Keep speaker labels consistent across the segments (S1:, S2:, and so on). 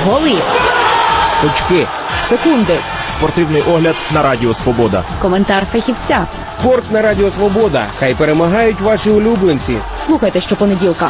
S1: Голи.
S2: Очки.
S1: Секунди.
S2: Спортивний огляд на Радіо Свобода.
S1: Коментар фахівця.
S3: Спорт на Радіо Свобода. Хай перемагають ваші улюбленці.
S1: Слухайте щопонеділка.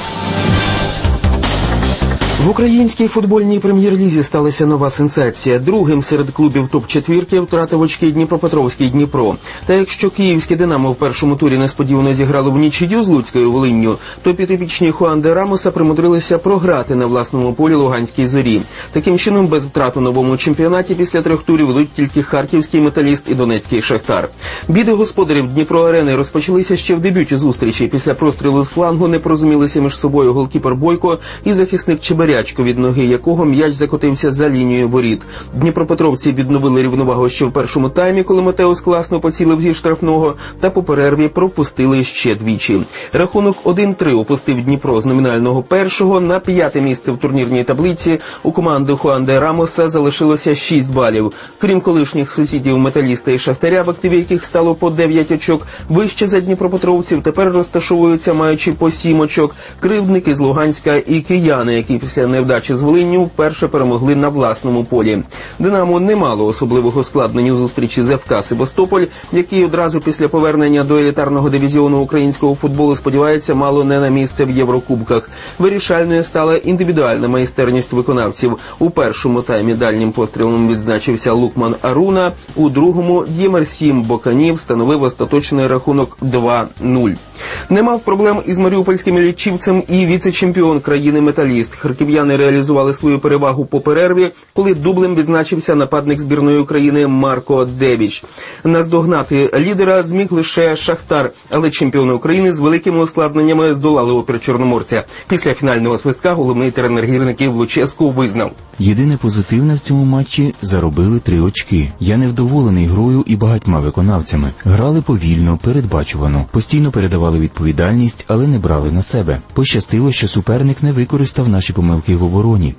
S4: В українській футбольній прем'єр-лізі сталася нова сенсація. Другим серед клубів топ-четвірки втратив очки Дніпропетровський Дніпро. Та якщо київське «Динамо» в першому турі несподівано зіграло в нічию з Луцькою Волинню, то підопічні Хуан де Рамоса примудрилися програти на власному полі Луганській Зорі. Таким чином, без втрат у новому чемпіонаті після 3 турів ведуть тільки Харківський Металіст і Донецький Шахтар. Біди господарів Дніпро-арени розпочалися ще в дебюті зустрічі. Після прострілу з флангу не порозумілися між собою голкіпер Бойко і захисник Чебарячко, від ноги якого м'яч закотився за лінією воріт. Дніпропетровці відновили рівновагу ще в першому таймі, коли Матеус класно поцілив зі штрафного, та по перерві пропустили ще двічі. Рахунок 1-3 опустив Дніпро з номінального першого на 5-те місце в турнірній таблиці. У команди Хуан де Рамоса залишилося 6 балів. Крім колишніх сусідів Металіста і Шахтаря, в активі яких стало по 9 очок, вище за дніпропетровців тепер розташовуються, маючи по 7 очок, Кривдники з Луганська і Кияни, які після невдачі з Волинню вперше перемогли на власному полі. «Динамо» не мало особливого складнення у зустрічі з ФК Севастополь, який одразу після повернення до елітарного дивізіону українського футболу сподівається мало не на місце в Єврокубках. Вирішальною стала індивідуальна майстерність виконавців. У першому таймі дальнім пострілом відзначився Лукман Аруна, у другому Дємерсім Бокані встановив остаточний рахунок 2-0. Не мав проблем із маріупольським лічівцем і віце-чемпіон країни «Металіст». Харків'яни реалізували свою перевагу по перерві, коли дублем відзначився нападник збірної України Марко Девіч. Наздогнати лідера зміг лише Шахтар, але чемпіони України з великими ускладненнями здолали опір чорноморця. Після фінального свистка головний тренер гірників Луческу визнав:
S5: «Єдине позитивне в цьому матчі – заробили 3 очки. Я невдоволений грою і багатьма виконавцями. Грали повільно, передбачувано, постійно передавали відповідальність, але не брали на себе. Пощастило, що суперник не використав наші помилки в обороні».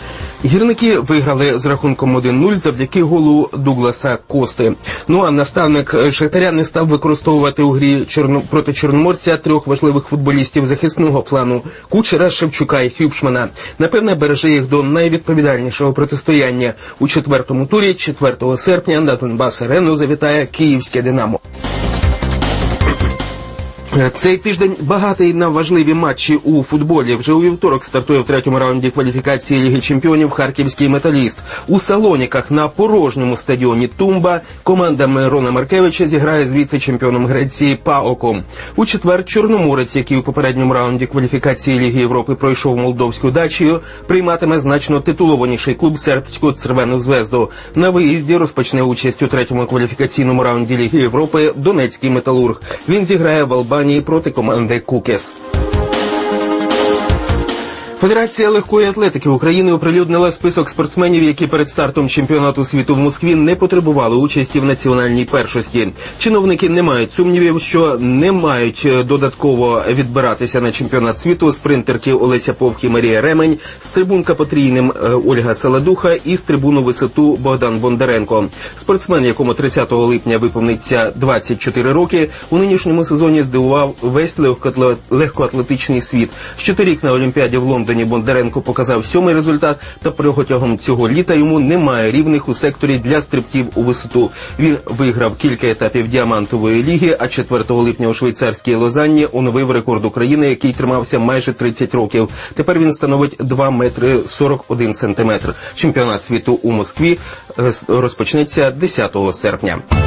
S4: Гірники виграли з рахунком 1-0 завдяки голу Дугласа Кости. Ну а наставник Шахтаря не став використовувати у грі проти чорноморця 3 важливих футболістів захисного плану – Кучера, Шевчука і Хюбшмана. Напевне, береже їх до найвідповідальнішого протистояння. У 4-му турі 4 серпня на Донбас-арену завітає київське «Динамо». Цей тиждень багатий на важливі матчі у футболі. Вже у вівторок стартує в 3-му раунді кваліфікації Ліги чемпіонів харківський «Металіст». У Салоніках на порожньому стадіоні «Тумба» команда Мирона Маркевича зіграє з віце-чемпіоном Греції ПАОКом. У четвер Чорноморець, який у попередньому раунді кваліфікації Ліги Європи пройшов молдовську Дачію, прийматиме значно титулованіший клуб сербську «Црвену Звезду». На виїзді розпочне участь у 3-му кваліфікаційному раунді Ліги Європи Донецький «Металург». Він зіграє в Албанії проти команди «Кукес». Федерація легкої атлетики України оприлюднила список спортсменів, які перед стартом чемпіонату світу в Москві не потребували участі в національній першості. Чиновники не мають сумнівів, що не мають додатково відбиратися на чемпіонат світу спринтерки Олеся Повх і Марія Ремень, стрибунка потрійним Ольга Саладуха і стрибуну висоту Богдан Бондаренко. Спортсмен, якому 30 липня виповниться 24 роки, у нинішньому сезоні здивував весь легкоатлетичний світ. Щоторік на Олімпіаді в Лондоні Бондаренко показав 7-й результат, та протягом цього літа йому немає рівних у секторі для стрибків у висоту. Він виграв кілька етапів діамантової ліги, а 4 липня у швейцарській Лозанні оновив рекорд України, який тримався майже 30 років. Тепер він становить 2 метри 41 сантиметр. Чемпіонат світу у Москві розпочнеться 10 серпня.